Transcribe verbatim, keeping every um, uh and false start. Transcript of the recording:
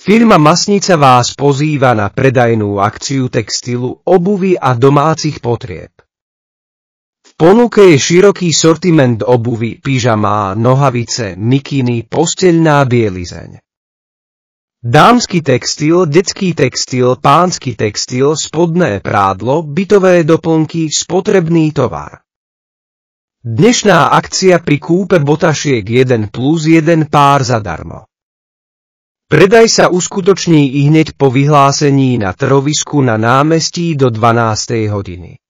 Firma Masnica vás pozýva na predajnú akciu textilu, obuvy a domácich potrieb. V ponuke je široký sortiment obuvy, pyžamá, nohavice, mikiny, posteľná bielizeň. Dámsky textil, detský textil, pánsky textil, spodné prádlo, bytové doplnky, spotrebný tovar. Dnešná akcia pri kúpe botašiek jeden plus jeden pár zadarmo. Predaj sa uskutoční ihneď po vyhlásení na trhovisku na námestí do dvanástej hodiny.